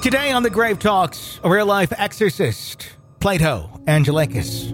Today on The Grave Talks, a real-life exorcist, Plato Angelakis.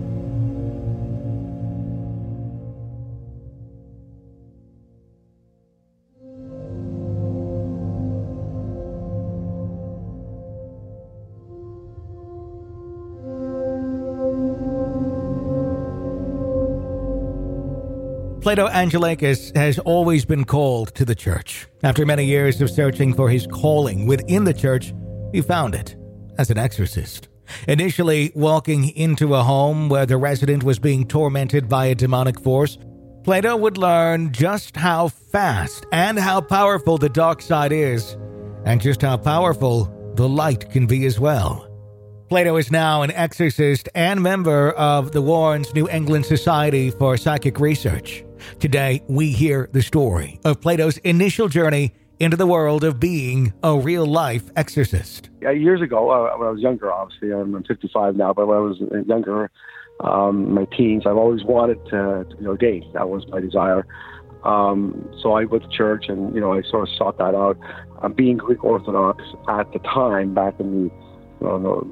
Plato Angelakis has always been called to the church. After many years of searching for his calling within the church, he found it as an exorcist. Initially walking into a home where the resident was being tormented by a demonic force, Plato would learn just how fast and how powerful the dark side is, and just how powerful the light can be as well. Plato is now an exorcist and member of the Warren's New England Society for Psychic Research. Today, we hear the story of Plato's initial journey into the world of being a real-life exorcist. Years ago, when I was younger, obviously, I'm 55 now, but when I was younger, my teens, I've always wanted to be ordained. That was my desire. So I went to church and, I sort of sought that out. Being Greek Orthodox at the time, back in the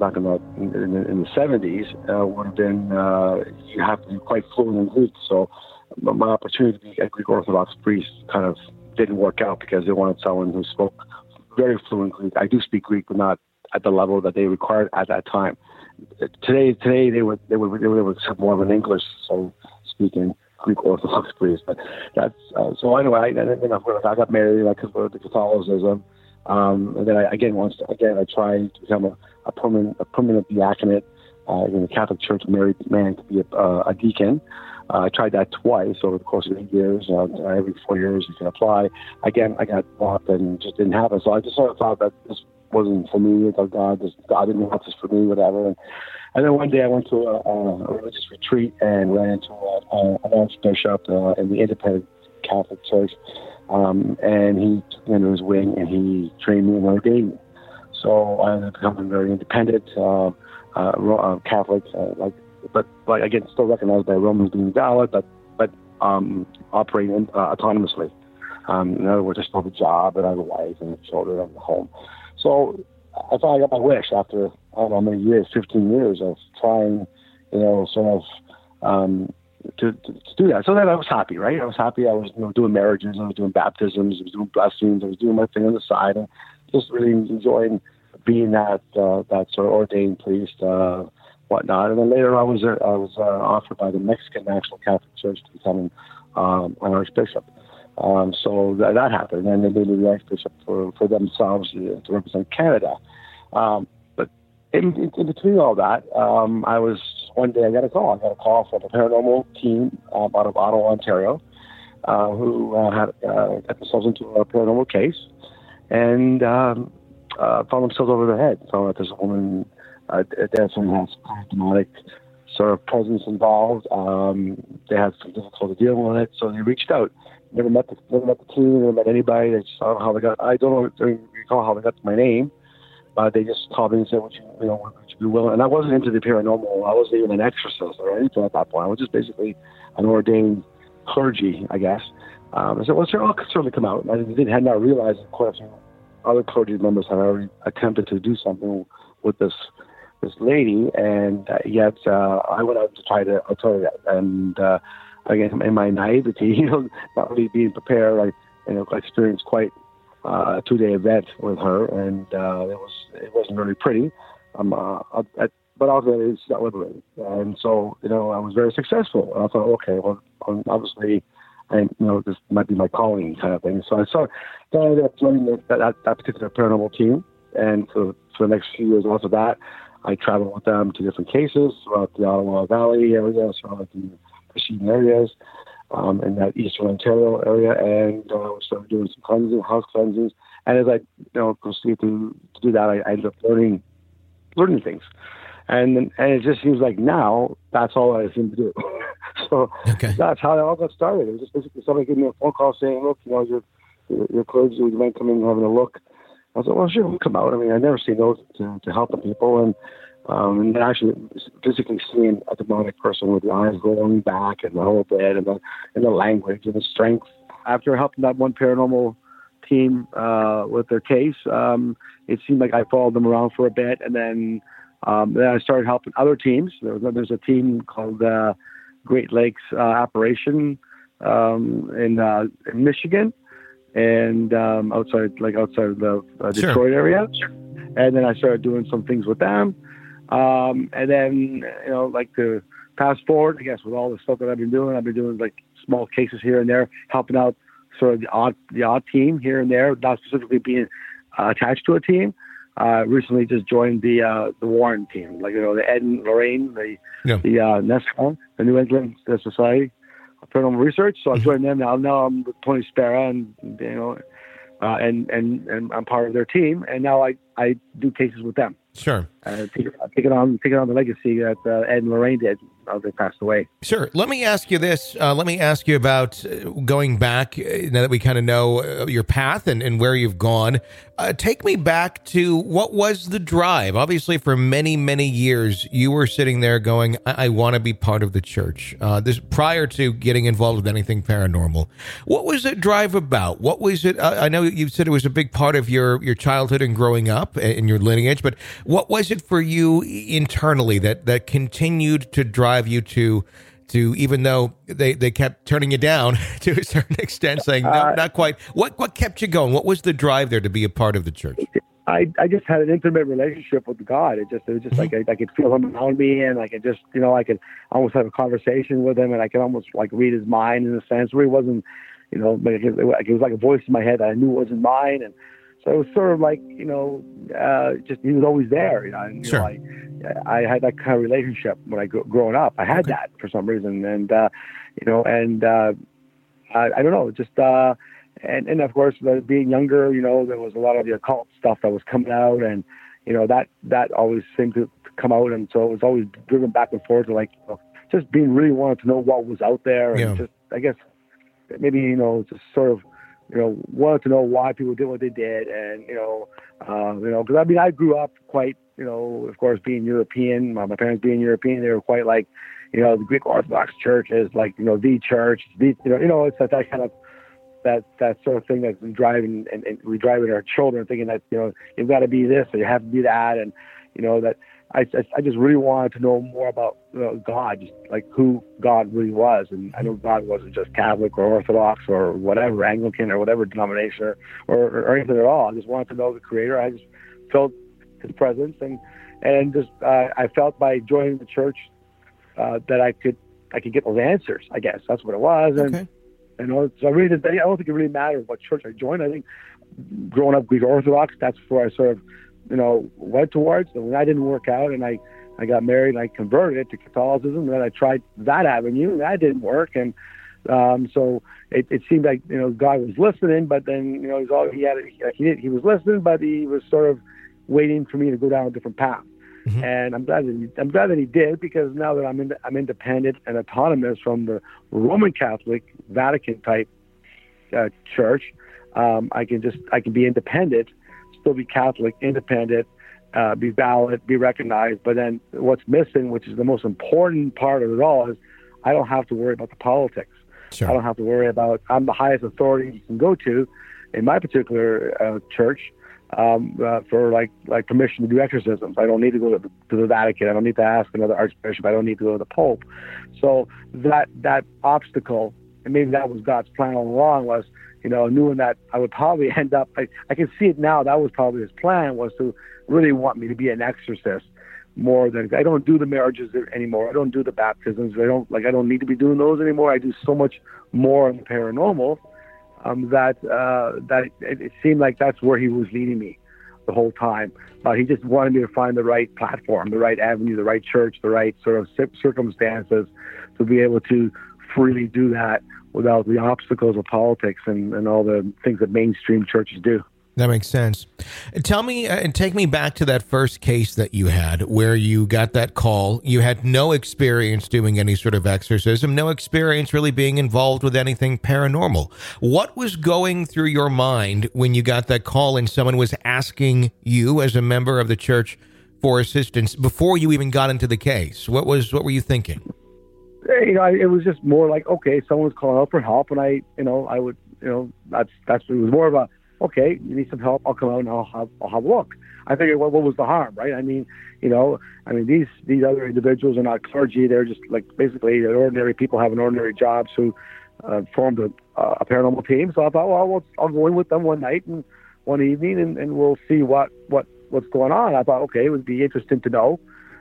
70s, would have been, you have to be quite fluent in Greek. So my opportunity to be a Greek Orthodox priest kind of didn't work out because they wanted someone who spoke very fluent Greek. I do speak Greek, but not at the level that they required at that time. Today they would have more of an English speaking Greek Orthodox priest. But that's so anyway. I got married. I converted to Catholicism. And then I tried to become a permanent diaconate in the Catholic Church. Married man to be a deacon. I tried that twice over the course of 8 years. Every 4 years you can apply. Again, I got blocked and just didn't happen. So I just sort of thought that this wasn't for me. I thought God didn't want this for me, whatever. And then one day I went to a religious retreat and ran into an archbishop in the independent Catholic Church. And he took me under his wing and he trained me and ordained me. So I ended up becoming very independent Catholic, but again, still recognized by Romans being valid, but operating autonomously. In other words, I still have a job and I have a wife and children and a home. So I thought I got my wish after, I don't know how many years, 15 years of trying, to do that. So then I was happy, right? I was happy. I was doing marriages, I was doing baptisms, I was doing blessings, I was doing my thing on the side, and just really enjoying being that sort of ordained priest, whatnot. And then later I was offered by the Mexican National Catholic Church to become an archbishop. So that happened, and they made me the archbishop for themselves to represent Canada. But in between all that, one day I got a call. I got a call from a paranormal team out of Ottawa, Ontario, who had got themselves into a paranormal case and found themselves over their head. Found that this woman definitely has demonic sort of presence involved. They had some difficulty dealing with it, so they reached out. Never met the team, never met anybody. They just, I don't recall how they got my name. They just called me and said, would you be willing? And I wasn't into the paranormal. I wasn't even an exorcist or anything at that point. I was just basically an ordained clergy, I guess. I said, well, sure, I'll certainly come out. And I had not realized that quite a few other clergy members had already attempted to do something with this lady, and yet I went out to try to tell her that. And again, in my naivety, not really being prepared, I experienced quite a 2-day event with her, and it wasn't really pretty. But ultimately, it's not liberating. And so, I was very successful. And I thought, okay, well, obviously, this might be my calling kind of thing. So I ended up joining that particular paranormal team. And for the next few years after that, I traveled with them to different cases throughout the Ottawa Valley area, throughout the preceding areas, in that Eastern Ontario area, and we started doing some cleansing, house cleansings. And as I proceeded to do that, I ended up learning things. And it just seems like now that's all I seem to do. So That's how it all got started. It was just basically somebody gave me a phone call saying, look, your clergy, would you mind coming and having a look? I was like, well, sure, we'll come out. I mean, I never say no to helping people. And actually physically seeing a demonic person with the eyes rolling back and the whole bit and the language and the strength. After helping that one paranormal team with their case. It seemed like I followed them around for a bit, and then I started helping other teams. There's a team called Great Lakes Apparition in Michigan, and outside of the Detroit area. And then I started doing some things with them. And then, like to fast forward, I guess, with all the stuff that I've been doing like small cases here and there, helping out sort of the odd team here and there, not specifically being attached to a team. Recently just joined the Warren team, like, the Ed and Lorraine, the NESCON, the New England Society of Paranormal Research. So I joined them now. Now I'm with Tony Spera, and and I'm part of their team. And now I do cases with them. Sure. Taking on the legacy that Ed and Lorraine did. They passed away. Sure. Let me ask you this. Let me ask you about going back, now that we kind of know your path and where you've gone. Take me back to what was the drive? Obviously, for many, many years, you were sitting there going, I want to be part of the church. This prior to getting involved with anything paranormal. What was that drive about? What was it? I know you said it was a big part of your childhood and growing up in your lineage, but what was it for you internally that continued to drive you to even though they kept turning you down to a certain extent, saying no, not quite. What kept you going? What was the drive there to be a part of the church? I just had an intimate relationship with God. It was just like I could feel him around me, and I could just I could almost have a conversation with him, and I could almost like read his mind in a sense where he wasn't, but it was like a voice in my head that I knew wasn't mine, and so it was sort of like just he was always there. Sure. I had that kind of relationship when I growing up. I had that for some reason, and I don't know, just and of course, being younger, there was a lot of the occult stuff that was coming out, and that always seemed to come out, and so it was always driven back and forth to just being really wanted to know what was out there, and just I guess maybe just sort of wanted to know why people did what they did, and because I grew up quite. Of course, being European, my parents being European, they were quite like, the Greek Orthodox Church is like, the church, it's that kind of, that sort of thing that's been driving, and we driving our children thinking that, you've got to be this or you have to be that. And, that I just really wanted to know more about God, just like who God really was. And I know God wasn't just Catholic or Orthodox or whatever, Anglican or whatever denomination or anything at all. I just wanted to know the Creator. I just felt his presence, and just I felt by joining the church that I could get those answers. I guess that's what it was. Okay. And so I don't think it really mattered what church I joined. I think growing up Greek Orthodox, that's where I sort of went towards. And when that didn't work out, and I got married and I converted it to Catholicism, and then I tried that avenue, and that didn't work. And so it seemed like God was listening, but then he was listening, but he was sort of waiting for me to go down a different path. Mm-hmm. And I'm glad that he did, because now that I'm independent and autonomous from the Roman Catholic Vatican type church, I can be independent, still be Catholic, independent, be valid, be recognized. But then what's missing, which is the most important part of it all, is I don't have to worry about the politics. Sure. I don't have to worry about. I'm the highest authority you can go to in my particular church. For like permission to do exorcisms. I don't need to go to the Vatican. I don't need to ask another archbishop. I don't need to go to the Pope. So that obstacle, and maybe that was God's plan all along, was knowing that I would probably end up. I can see it now. That was probably his plan, was to really want me to be an exorcist more than. I don't do the marriages anymore. I don't do the baptisms. I don't need to be doing those anymore. I do so much more in the paranormal. That it seemed like that's where he was leading me the whole time. He just wanted me to find the right platform, the right avenue, the right church, the right sort of circumstances to be able to freely do that without the obstacles of politics and all the things that mainstream churches do. That makes sense. Tell me and take me back to that first case that you had where you got that call. You had no experience doing any sort of exorcism, no experience really being involved with anything paranormal. What was going through your mind when you got that call and someone was asking you as a member of the church for assistance before you even got into the case? What were you thinking? It was just more like, okay, someone's calling out for help, and I would, it was more of a, okay, you need some help. I'll come out and I'll have a look. I figured, what was the harm, right? I mean, these other individuals are not clergy. They're just like basically they're ordinary people having ordinary jobs who formed a paranormal team. So I thought, well, I'll go in with them one night and one evening, and we'll see what's going on. I thought, okay, it would be interesting to know.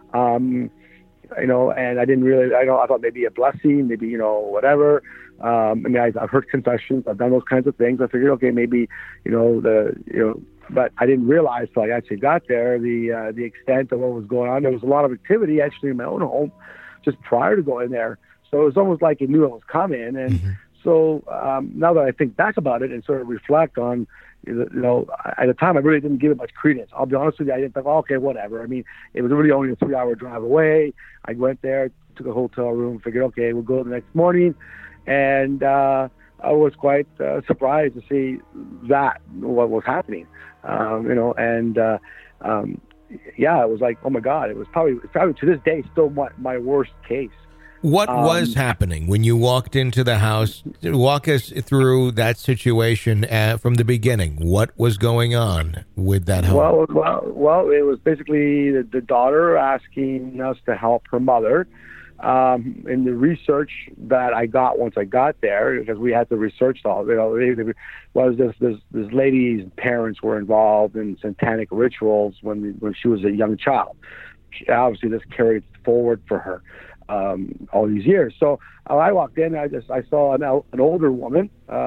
And I didn't really, I thought maybe a blessing, maybe, whatever. I've heard confessions. I've done those kinds of things. I figured, okay, maybe, but I didn't realize till I actually got there the extent of what was going on. There was a lot of activity actually in my own home just prior to going there. So it was almost like it knew it was coming. And so now that I think back about it and sort of reflect on, at the time I really didn't give it much credence. I'll be honest with you. I didn't think, okay, whatever. I mean, it was really only a 3-hour drive away. I went there, took a hotel room, figured, okay, we'll go the next morning. And I was quite surprised to see what was happening. It was like, oh my God, it was probably to this day still my worst case. What was happening when you walked into the house? Walk us through that situation from the beginning. What was going on with that home? Well, it was basically the daughter asking us to help her mother. In the research that I got once I got there, because we had to research all, this lady's parents were involved in satanic rituals when she was a young child. Obviously, this carried forward for her all these years. So I walked in, I saw an older woman,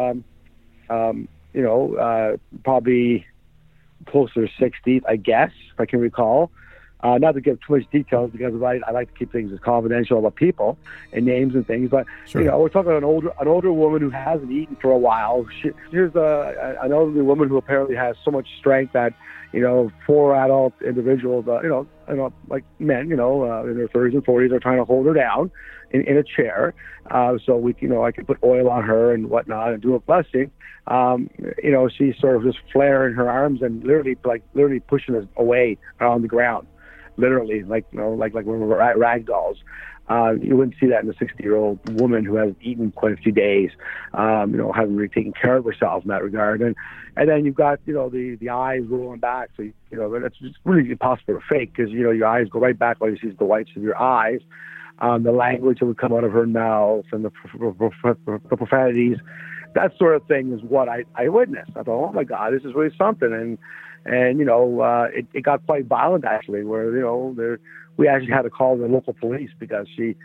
probably closer to 60, I guess, if I can recall. Not to give too much details because I like to keep things as confidential about people and names and things. But sure. We're talking about an older woman who hasn't eaten for a while. Here's an elderly woman who apparently has so much strength that 4 adult individuals, like men, in their 30s and 40s, are trying to hold her down in a chair. So I could put oil on her and whatnot and do a blessing. She's sort of just flaring her arms and literally pushing us away on the ground. Literally, like when we're at rag dolls. You wouldn't see that in a 60-year-old woman who hasn't eaten quite a few days, hasn't really taken care of herself in that regard. And then you've got, the eyes rolling back. So, that's just really impossible to fake because, your eyes go right back while you see the whites of your eyes. The language that would come out of her mouth and the profanities, that sort of thing is what I witnessed. I thought, oh my God, this is really something. And it got quite violent actually, where we actually had to call the local police because it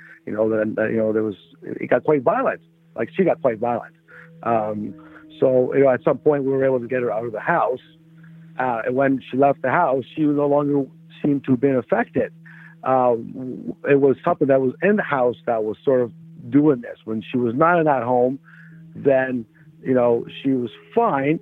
got quite violent. Like she got quite violent. So at some point we were able to get her out of the house, and when she left the house, she no longer seemed to have been affected. It was something that was in the house that was sort of doing this. When she was not in that home, then she was fine.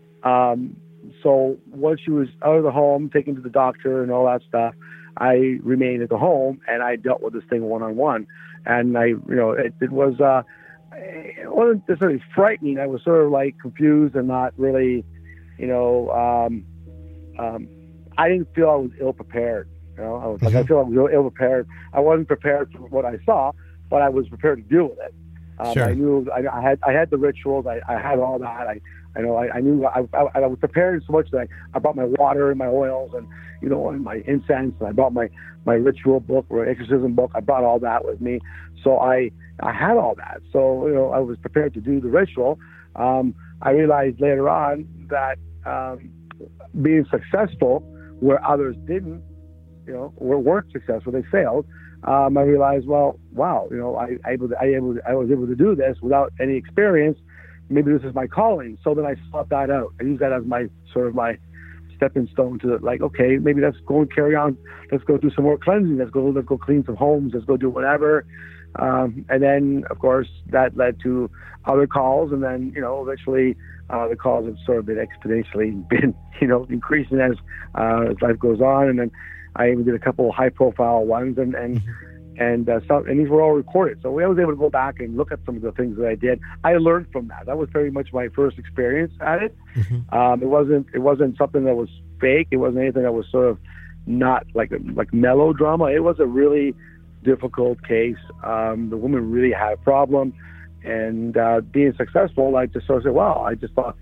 So once she was out of the home, taken to the doctor and all that stuff, I remained at the home and I dealt with this thing one-on-one. And it wasn't necessarily frightening. I was sort of like confused and not really, I didn't feel I was ill-prepared. I feel I was ill-prepared. I wasn't prepared for what I saw, but I was prepared to deal with it. Sure. I knew I had the rituals. I had all that. I knew I was prepared so much that I brought my water and my oils and and my incense, and I brought my ritual book or exorcism book. I brought all that with me, so I had all that. So I was prepared to do the ritual. I realized later on that being successful where others didn't, weren't successful, they failed. I realized, well, wow, I was able to do this without any experience. Maybe this is my calling. So then I sought that out. I used that as my sort of my stepping stone to okay, maybe let's go and carry on. Let's go do some more cleansing. Let's go clean some homes. Let's go do whatever. And then, of course, that led to other calls. And then, eventually the calls have sort of been exponentially increasing as life goes on. And then I even did a couple of high-profile ones, and these were all recorded. So I was able to go back and look at some of the things that I did. I learned from that. That was very much my first experience at it. Mm-hmm. It wasn't something that was fake. It wasn't anything that was sort of not like melodrama. It was a really difficult case. The woman really had a problem, and being successful, I just sort of said, wow. I just thought,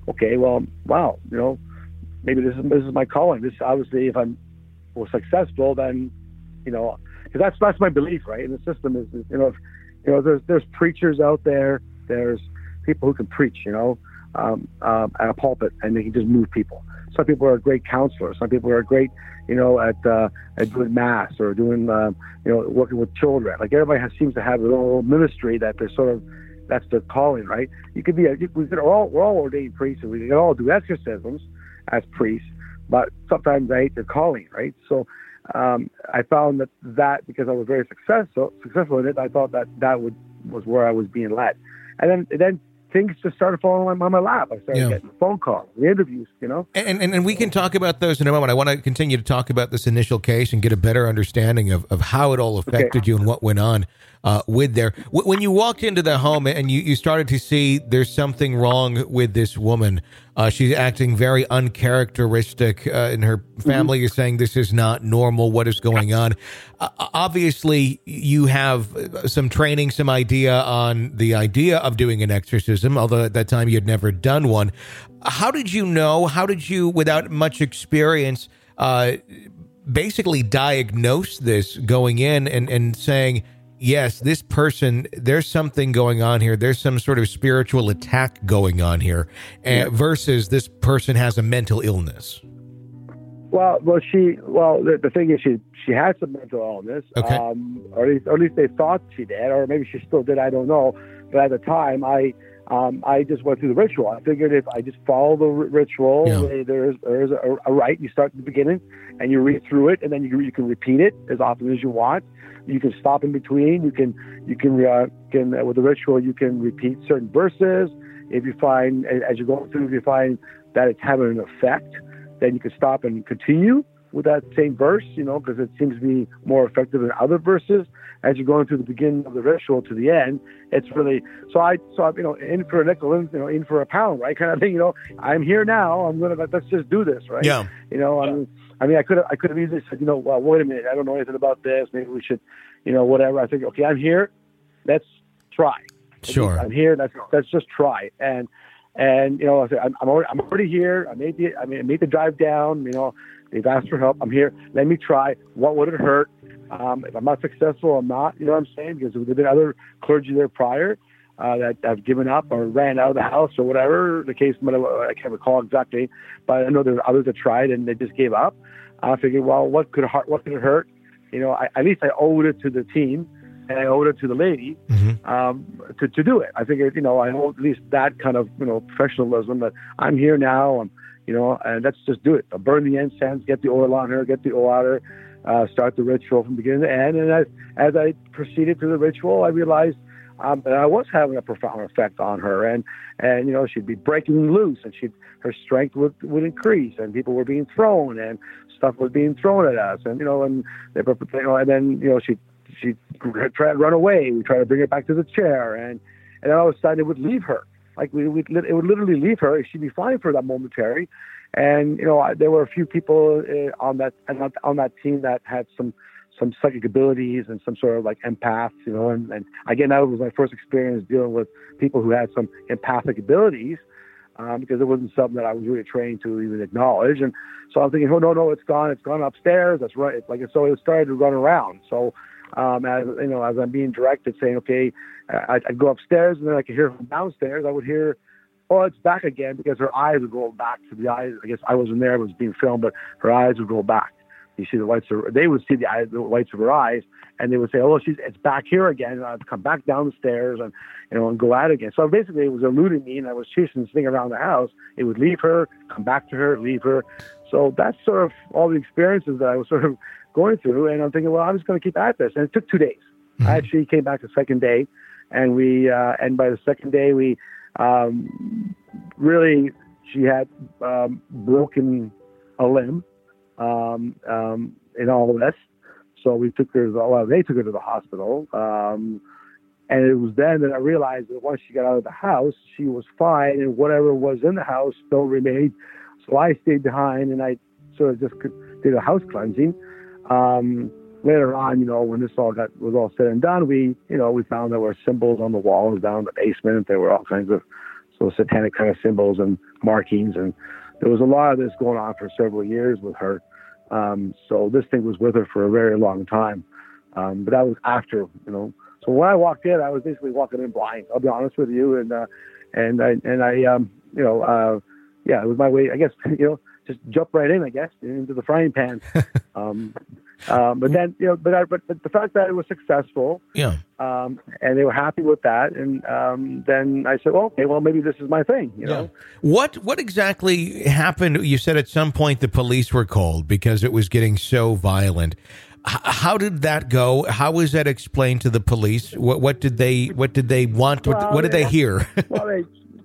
okay, well, wow, maybe this is my calling. This obviously, if I'm was successful, then because that's my belief, right? In the system is there's preachers out there, there's people who can preach, at a pulpit, and they can just move people. Some people are great counselors. Some people are great, at doing mass or doing, working with children. Like everybody seems to have their own little ministry that they're sort of, that's their calling, right? You could be, we're all ordained priests, and we can all do exorcisms as priests, but sometimes they hate their calling, right? So I found that because I was very successful in it, I thought that was where I was being led, and then things just started falling on my lap. I started getting phone calls, the interviews, And we can talk about those in a moment. I want to continue to talk about this initial case and get a better understanding of how it all affected you and what went on with there. When you walked into the home and you started to see there's something wrong with this woman, she's acting very uncharacteristic, and her family is saying this is not normal. What is going on? Obviously, you have some training, some idea on the idea of doing an exorcism, although at that time you had never done one. How did you know? How did you, without much experience, basically diagnose this going in and saying, yes, this person, there's something going on here. There's some sort of spiritual attack going on here, versus this person has a mental illness? Well, the thing is, she had some mental illness, okay. Or at least they thought she did, or maybe she still did. I don't know. But at the time, I just went through the ritual. I figured if I just follow the ritual, there's a rite. You start at the beginning, and you read through it, and then you can repeat it as often as you want. You can stop in between. You can with the ritual, you can repeat certain verses. If you find, as you're going through, if you find that it's having an effect, then you can stop and continue with that same verse, because it seems to be more effective than other verses. As you're going through the beginning of the ritual to the end, it's really, so in for a nickel, in for a pound, right? Kind of thing, I'm here now. Let's just do this, right? Yeah. I could have easily said, well, wait a minute, I don't know anything about this. Maybe we should, whatever. I think, okay, I'm here. Let's try. Sure. I'm here. Let's just try. And I said, I'm already here. I made the drive down. They've asked for help. I'm here. Let me try. What would it hurt? If I'm not successful, I'm not. You know what I'm saying? Because there have been other clergy there prior that have given up or ran out of the house or whatever the case. I can't recall exactly, but I know there were others that tried and they just gave up. I figured, well, what could it hurt? At least I owed it to the team. And I owed it to the lady to do it. I figured, I owe at least that kind of, professionalism that I'm here now, and let's just do it. I'll burn the incense, get the oil on her, get the water, start the ritual from beginning to end. And as I proceeded through the ritual, I realized that I was having a profound effect on her, and she'd be breaking loose, and her strength would increase, and people were being thrown, and stuff was being thrown at us, and then she'd try to run away. We try to bring her back to the chair, and then all of a sudden it would leave her. Like it would literally leave her. She'd be fine for that momentary. And there were a few people on that team that had some psychic abilities and some sort of like empaths, and again, that was my first experience dealing with people who had some empathic abilities, because it wasn't something that I was really trained to even acknowledge. And so I'm thinking, oh no, it's gone upstairs. That's right. So it started to run around. So as I'm being directed, saying, okay, I'd go upstairs, and then I could hear from downstairs. I would hear, oh, it's back again, because her eyes would go back to the eyes. I guess I wasn't there; it was being filmed, but her eyes would go back. You see they would see the whites of her eyes, and they would say, oh, it's back here again. And I'd come back down the stairs and go at it again. So basically, it was eluding me, and I was chasing this thing around the house. It would leave her, come back to her, leave her. So that's sort of all the experiences that I was sort of going through, and I'm thinking, well, I'm just going to keep at this. And it took 2 days. I actually came back the second day, and and by the second day, we really, she had broken a limb in all of this. So they took her to the hospital, and it was then that I realized that once she got out of the house, she was fine, and whatever was in the house still remained. So I stayed behind, and I sort of just did a house cleansing. Later on, when this was all said and done, we found there were symbols on the walls down in the basement. There were all kinds of so satanic kind of symbols and markings. And there was a lot of this going on for several years with her. So this thing was with her for a very long time. But that was after, So when I walked in, I was basically walking in blind. I'll be honest with you, and I, it was my way. I guess just jump right in. I guess into the frying pan. But then but the fact that it was successful, and they were happy with that, and then I said, well, okay, well maybe this is my thing. You know, what exactly happened? You said at some point the police were called because it was getting so violent. How did that go? How was that explained to the police? What did they want? What did they hear? The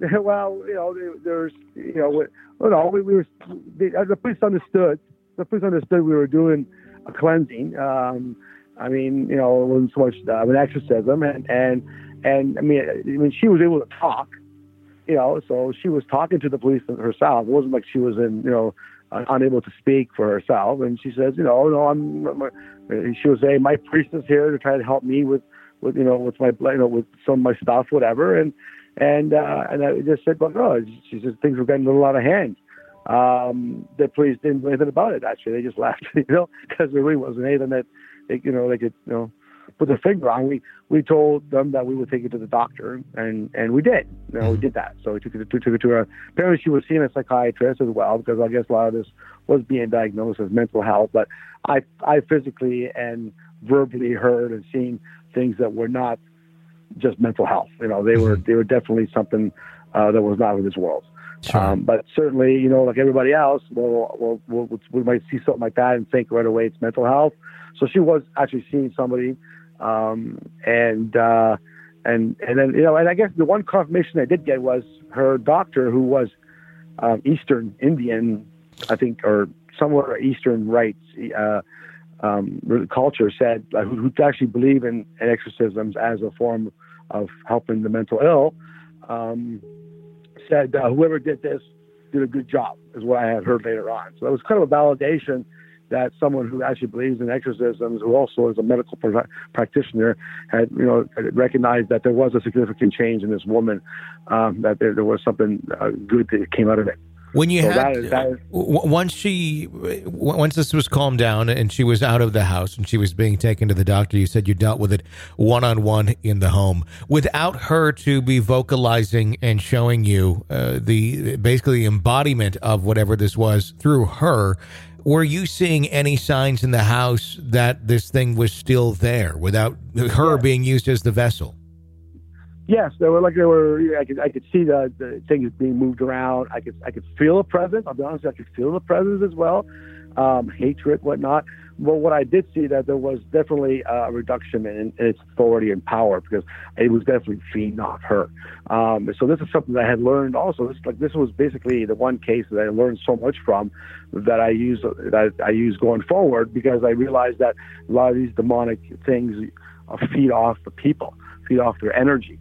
police understood. The police understood we were doing a cleansing. It wasn't so much an exorcism, and I mean, she was able to talk. So she was talking to the police herself. It wasn't like she was unable to speak for herself. And she says, she was saying, my priest is here to try to help me with my, with some of my stuff, whatever. And I just said, well, no, she said things were getting a little out of hand. The police didn't do anything about it. Actually, they just left, because there really wasn't anything that they could, put their finger on. We told them that we would take it to the doctor, and we did. We did that. So we took it to her. Apparently, she was seeing a psychiatrist as well, because I guess a lot of this was being diagnosed as mental health. But I physically and verbally heard and seen things that were not just mental health. They were definitely something that was not of this world. Sure. But certainly, like everybody else, we might see something like that and think right away it's mental health. So she was actually seeing somebody, and then and I guess the one confirmation I did get was her doctor, who was Eastern Indian, I think, or somewhere Eastern rites culture, said who actually believe in exorcisms as a form of helping the mental ill. Said whoever did this did a good job, is what I had heard later on. So it was kind of a validation that someone who actually believes in exorcisms, who also is a medical practitioner, had recognized that there was a significant change in this woman, that there was something good that came out of it. When you once this was calmed down and she was out of the house and she was being taken to the doctor, you said you dealt with it one-on-one in the home without her to be vocalizing and showing you basically the embodiment of whatever this was through her. Were you seeing any signs in the house that this thing was still there without her being used as the vessel? Yes, there were. I could see the things being moved around. I could feel a presence. I'll be honest, I could feel the presence as well, hatred, whatnot. But what I did see, that there was definitely a reduction in its authority and power, because it was definitely feeding off her. So this is something that I had learned also. This was basically the one case that I learned so much from, that I use going forward, because I realized that a lot of these demonic things feed off the people, feed off their energy.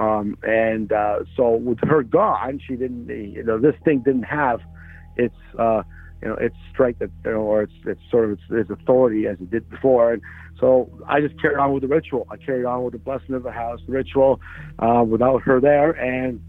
So with her gone, she didn't, this thing didn't have its, its strength, or its sort of its authority as it did before. And so I just carried on with the ritual. I carried on with the blessing of the house, the ritual, without her there. And,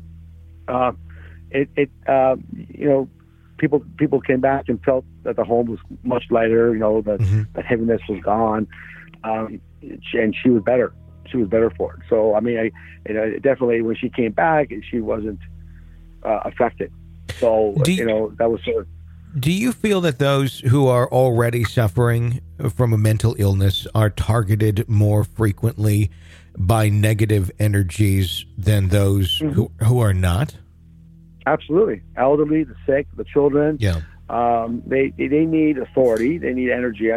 people came back and felt that the home was much lighter, that heaviness was gone. And she was better. She was better for it. So, definitely when she came back, she wasn't affected. So, that was sort of. Do you feel that those who are already suffering from a mental illness are targeted more frequently by negative energies than those who are not? Absolutely. Elderly, the sick, the children. Yeah. They need authority. They need energy.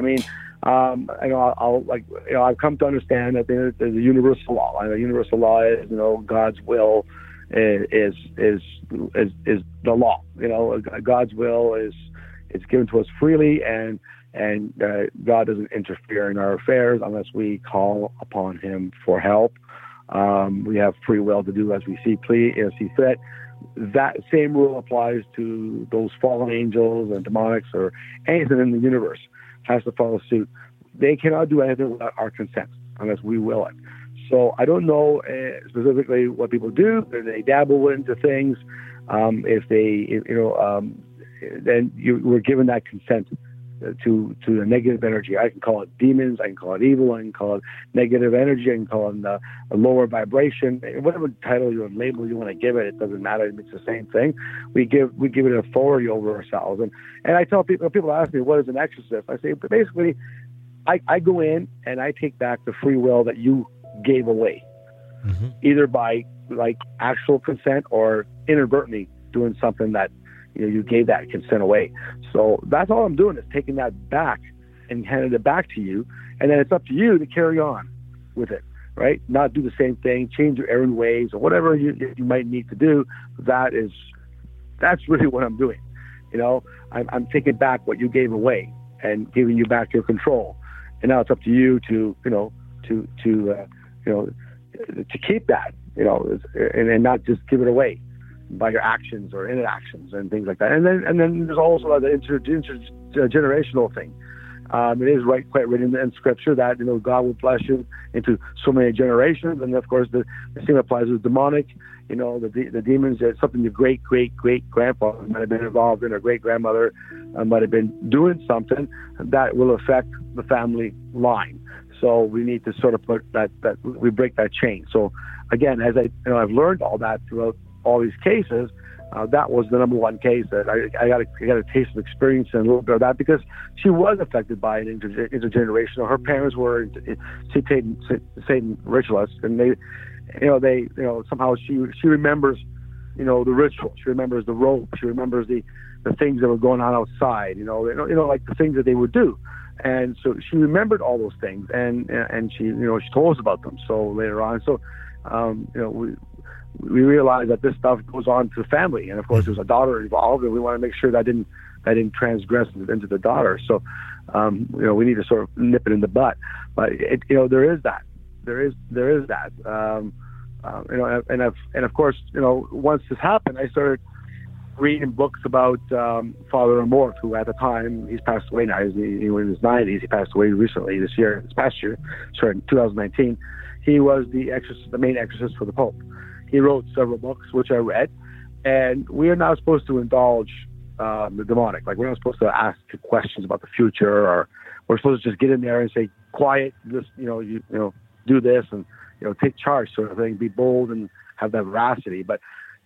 I've come to understand that there's a universal law. And the universal law is, God's will is the law. God's will is given to us freely, and God doesn't interfere in our affairs unless we call upon Him for help. We have free will to do as we see fit. That same rule applies to those fallen angels and demonics or anything in the universe. Has to follow suit. They cannot do anything without our consent unless we will it. So I don't know specifically what people do. They dabble into things. If they, then you were given that consent to the negative energy. I can call it demons. I can call it evil. I can call it negative energy. I can call it a lower vibration. Whatever title or label you want to give it, it doesn't matter. It's the same thing. We give it authority over ourselves. And I tell people ask me, what is an exorcist? I say, basically, I go in and I take back the free will that you gave away, either by like actual consent or inadvertently doing something that you gave that consent away. So that's all I'm doing is taking that back and handing it back to you, and then it's up to you to carry on with it, right? Not do the same thing, change your errand ways or whatever you might need to do. That's really what I'm doing. I'm taking back what you gave away and giving you back your control, and now it's up to you to keep that, and not just give it away by your actions or inactions and things like that. And then there's also the intergenerational thing. It is quite written in Scripture that God will bless you into so many generations, and of course the same applies with demonic. The demons. It's something your great grandfather might have been involved in, or great grandmother might have been doing something that will affect the family line. So we need to sort of put that we break that chain. So again, as I've learned all that throughout all these cases, that was the number one case that I got a taste of experience and a little bit of that, because she was affected by an intergenerational. Her parents were Satan ritualists, and they somehow she remembers, the ritual. She remembers the rope. She remembers the things that were going on outside. Like the things that they would do. And so she remembered all those things, and she she told us about them. So later on, we realized that this stuff goes on to the family, and of course there's a daughter involved, and we want to make sure that didn't transgress into the daughter. So we need to sort of nip it in the butt. But there is that. And of course once this happened, I started reading books about Father Amorth, who at the time, he's passed away now. He was in his 90s. He passed away recently this past year, in 2019. He was the main exorcist for the Pope. He wrote several books, which I read, and we are not supposed to indulge the demonic. Like, we're not supposed to ask questions about the future, or we're supposed to just get in there and say, quiet, just, do this and, take charge, sort of thing, be bold and have that veracity. But,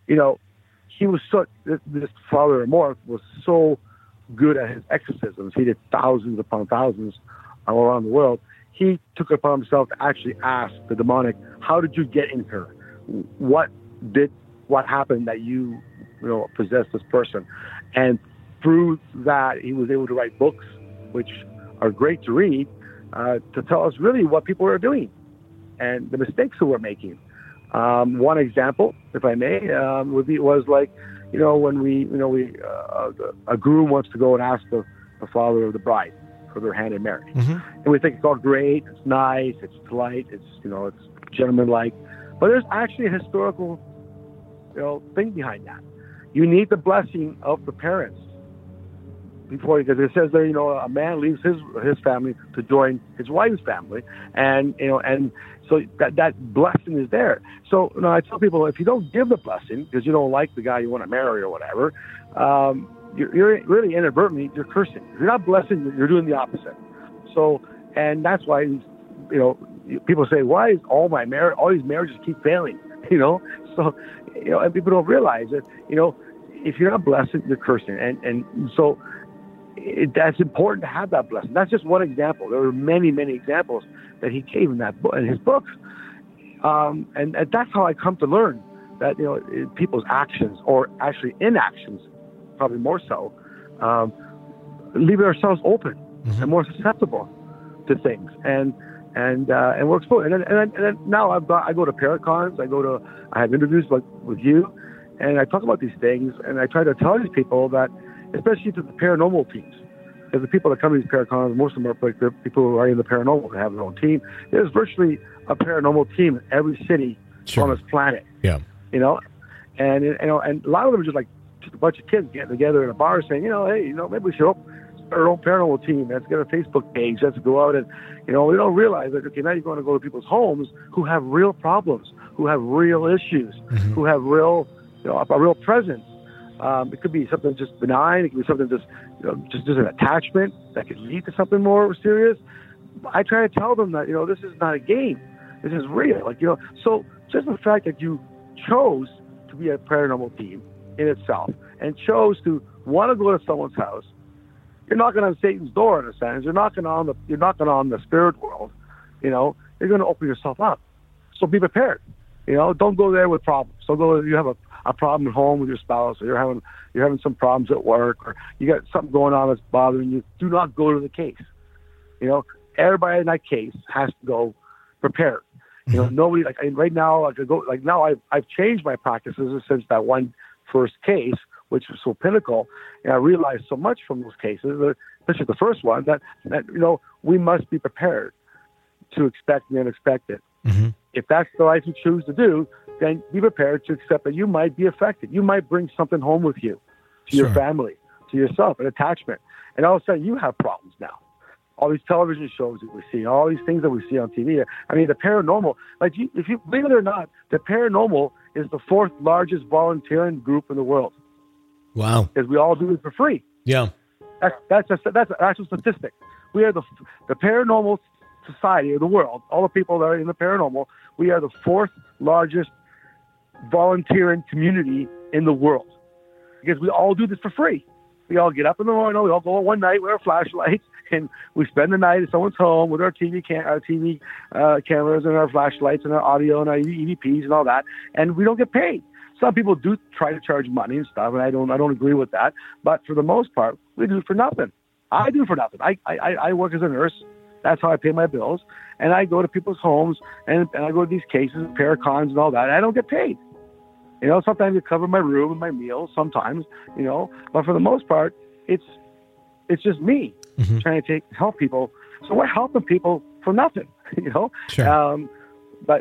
he was this Father Amorth was so good at his exorcisms. He did thousands upon thousands all around the world. He took it upon himself to actually ask the demonic, how did you get in her? What happened that you possessed this person? And through that, he was able to write books, which are great to read, to tell us really what people are doing and the mistakes that we're making. One example, if I may, was like, when a groom wants to go and ask the father of the bride for their hand in marriage, and we think it's all great, it's nice, it's polite, it's gentlemanlike, but there's actually a historical, thing behind that. You need the blessing of the parents before, because it says there, a man leaves his family to join his wife's family, and so that blessing is there. So I tell people, if you don't give the blessing because you don't like the guy you want to marry or whatever, you're really inadvertently, you're cursing. If you're not blessing, you're doing the opposite. So, and that's why people say, why is all these marriages keep failing? So and people don't realize that if you're not blessing, you're cursing, and so. That's important to have that blessing. That's just one example. There were many, many examples that he gave in his books, and that's how I come to learn that people's actions, or actually inactions, probably more so, leave ourselves open and more susceptible to things, and we're exposed. And then now I go to Paracons, I have interviews with you, and I talk about these things, and I try to tell these people that, especially to the paranormal teams. Because the people that come to these Paracons, most of them are like the people who are in the paranormal, that have their own team. There's virtually a paranormal team in every city on this planet. Yeah. And a lot of them are just like a bunch of kids getting together in a bar saying, hey, maybe we should our own paranormal team. Let's get a Facebook page. Let's go out and, we don't realize that, okay, now you're going to go to people's homes who have real problems, who have real issues, who have real, a real presence. It could be something just benign. It could be something just an attachment that could lead to something more serious. I try to tell them that, this is not a game. This is real. So just the fact that you chose to be a paranormal team in itself and chose to want to go to someone's house, you're knocking on Satan's door in a sense. You're knocking on the spirit world. You're going to open yourself up. So be prepared. Don't go there with problems. Don't go. You have a problem at home with your spouse, or you're having some problems at work, or you got something going on that's bothering you. Do not go to the case. Everybody in that case has to go prepared. Nobody right now. I've changed my practices since that one first case, which was so pinnacle, and I realized so much from those cases, especially the first one, that we must be prepared to expect the unexpected. Mm-hmm. If that's the life you choose to do, then be prepared to accept that you might be affected. You might bring something home with you to your family, to yourself, an attachment, and all of a sudden you have problems now. All these television shows that we see, all these things that we see on TV. I mean, the paranormal, if you believe it or not, the paranormal is the fourth largest volunteering group in the world. Wow. Because we all do it for free. Yeah. That's a statistic. We are the paranormal society of the world. All the people that are in the paranormal, we are the fourth largest volunteering community in the world. Because we all do this for free. We all get up in the morning, we all go one night with our flashlights, and we spend the night at someone's home with our TV cameras and our flashlights and our audio and our EVPs and all that, and we don't get paid. Some people do try to charge money and stuff, and I don't agree with that. But for the most part, we do it for nothing. I do it for nothing. I work as a nurse. That's how I pay my bills. And I go to people's homes, and I go to these cases, paracons and all that. And I don't get paid. Sometimes I cover my room and my meals, sometimes, but for the most part, it's just me trying to help people. So we're helping people for nothing, Sure. But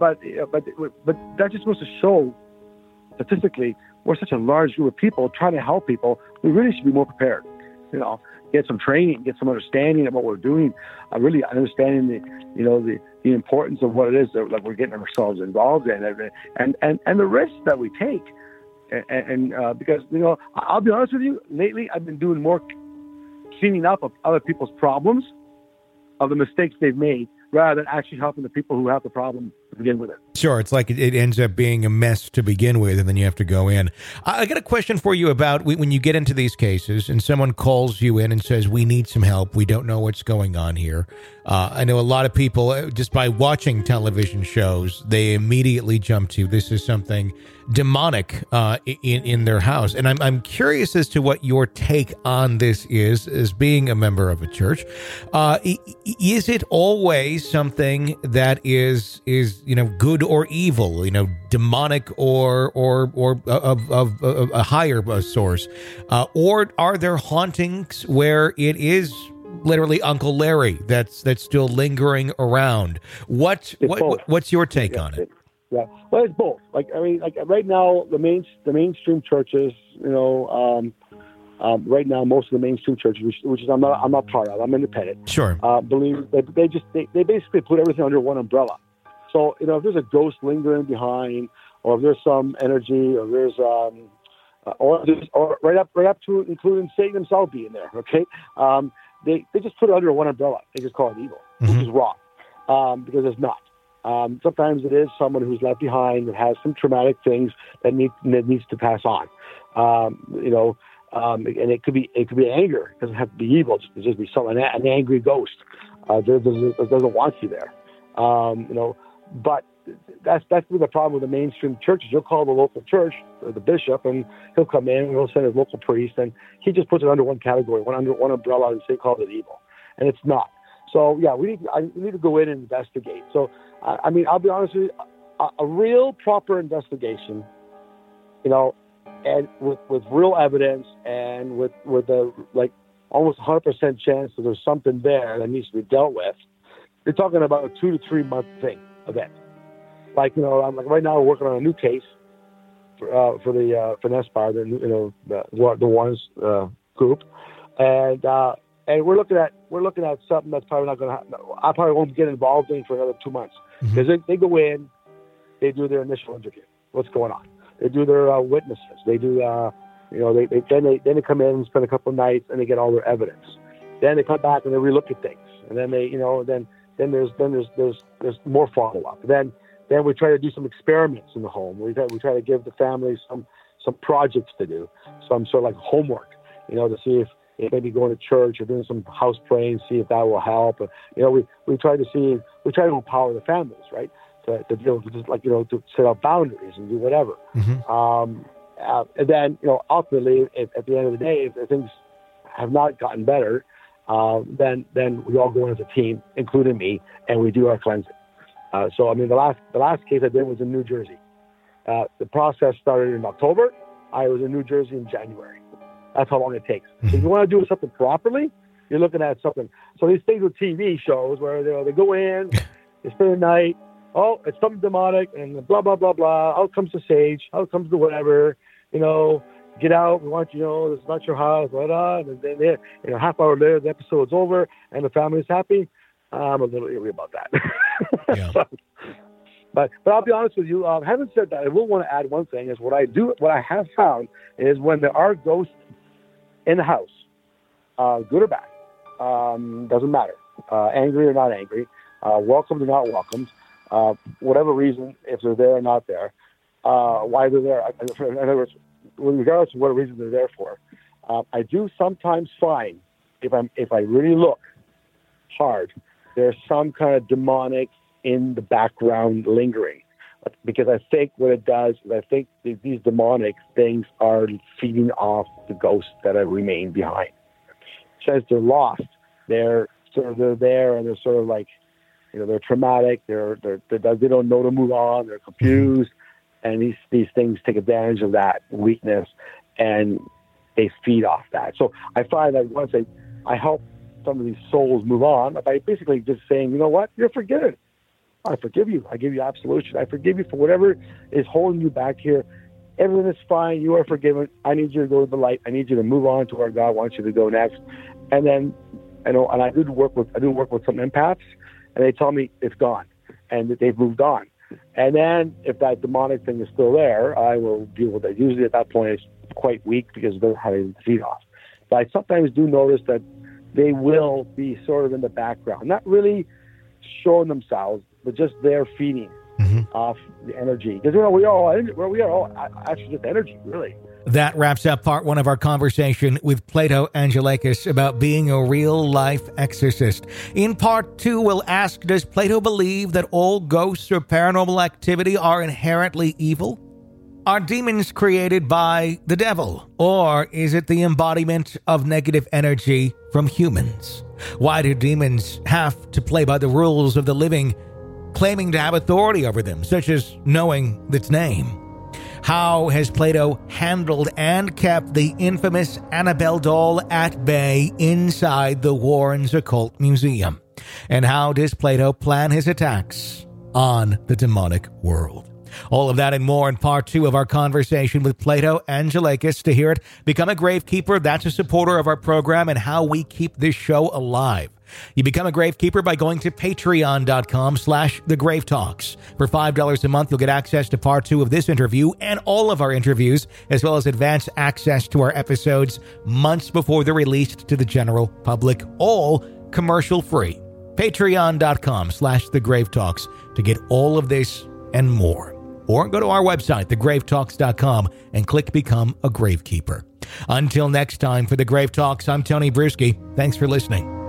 that just goes to show, statistically, we're such a large group of people trying to help people. We really should be more prepared, get some training, get some understanding of what we're doing, really understanding the importance of what it is that we're getting ourselves involved in, and the risks that we take. And because, I'll be honest with you, lately I've been doing more cleaning up of other people's problems, of the mistakes they've made, rather than actually helping the people who have the problem to begin with it. Sure. It's like it ends up being a mess to begin with, and then you have to go in. I got a question for you about when you get into these cases and someone calls you in and says, we need some help. We don't know what's going on here. I know a lot of people, just by watching television shows, they immediately jump to this is something demonic in their house. And I'm curious as to what your take on this is, as being a member of a church. Is it always something that is good or evil, demonic or of a higher source, or are there hauntings where it is literally Uncle Larry that's still lingering around? What's your take on it? Yeah, well, it's both. Right now, the mainstream churches, right now, most of the mainstream churches, which is I'm not part of, I'm independent. Sure. Believe they basically put everything under one umbrella. So if there's a ghost lingering behind, or if there's some energy, or there's or right up to including Satan himself being there. Okay, they just put it under one umbrella. They just call it evil, which is wrong, because it's not. Sometimes it is someone who's left behind that has some traumatic things that needs to pass on. And it could be anger. It doesn't have to be evil. It just be an angry ghost that doesn't want you there. But that's the problem with the mainstream churches. You'll call the local church, or the bishop, and he'll come in and he'll send his local priest, and he just puts it under one category, under one umbrella, and say calls it evil, and it's not. So yeah, we need to go in and investigate. So I'll be honest with you, a real proper investigation, and with real evidence and with a almost 100% chance that there's something there that needs to be dealt with. You're talking about a 2 to 3 month event. I'm right now we're working on a new case for NESPAR, the Warrens group, And we're looking at something that's probably not going to happen. I probably won't get involved in for another 2 months because they go in, they do their initial interview. What's going on? They do their witnesses. They do they come in and spend a couple of nights and they get all their evidence. Then they come back and they relook at things, and then then there's more follow up. Then we try to do some experiments in the home. We try to give the family some projects to do, some sort of like homework, to see if maybe going to church or doing some house praying, see if that will help. We try to empower the families, right? To deal with just to set up boundaries and do whatever. And then, ultimately, at the end of the day, if things have not gotten better, then we all go in as a team, including me, and we do our cleansing. So, the last case I did was in New Jersey. The process started in October. I was in New Jersey in January. That's how long it takes. If you want to do something properly, you're looking at something. So these things with TV shows where they go in, they spend the night, oh, it's something demonic, and blah, blah, blah, blah. Out comes the sage. Out comes the whatever. Get out. We want this is not your house. Blah, blah. And then a half hour later, the episode's over, and the family's happy. I'm a little eerie about that. Yeah. But I'll be honest with you. Having said that, I will want to add one thing: is what I have found is when there are ghosts in the house, good or bad, doesn't matter, angry or not angry, welcomed or not welcomed, whatever reason, if they're there or not there, why they're there. In other words, regardless of what reason they're there for, I do sometimes find if I really look hard, there's some kind of demonic in the background lingering. Because I think what it does is I think these demonic things are feeding off the ghosts that have remained behind. Since they're lost, they're there and they're sort of like, they're traumatic. They don't know to move on. They're confused, and these things take advantage of that weakness, and they feed off that. So I find that once I help some of these souls move on by basically just saying, you know what, you're forgiven. I forgive you. I give you absolution. I forgive you for whatever is holding you back here. Everything is fine. You are forgiven. I need you to go to the light. I need you to move on to where God wants you to go next. And then, and I do work with some empaths, and they tell me it's gone and that they've moved on. And then if that demonic thing is still there, I will deal with it. Usually at that point it's quite weak because they're having to feed off. But I sometimes do notice that they will be sort of in the background, not really showing themselves, but just there feeding off the energy. Because we are all actually just energy, really. That wraps up part one of our conversation with Plato Angelakas about being a real-life exorcist. In part two, we'll ask, does Plato believe that all ghosts or paranormal activity are inherently evil? Are demons created by the devil, or is it the embodiment of negative energy from humans? Why do demons have to play by the rules of the living, claiming to have authority over them, such as knowing its name? How has Plato handled and kept the infamous Annabelle doll at bay inside the Warrens Occult Museum? And how does Plato plan his attacks on the demonic world? All of that and more in part two of our conversation with Plato Angelakas. To hear it, become a Gravekeeper. That's a supporter of our program and how we keep this show alive. You become a Gravekeeper by going to patreon.com/thegravetalks. For $5 a month, you'll get access to part two of this interview and all of our interviews, as well as advance access to our episodes months before they're released to the general public, all commercial free. Patreon.com/thegravetalks to get all of this and more. Or go to our website, thegravetalks.com, and click Become a Gravekeeper. Until next time, for The Grave Talks, I'm Tony Bruschi. Thanks for listening.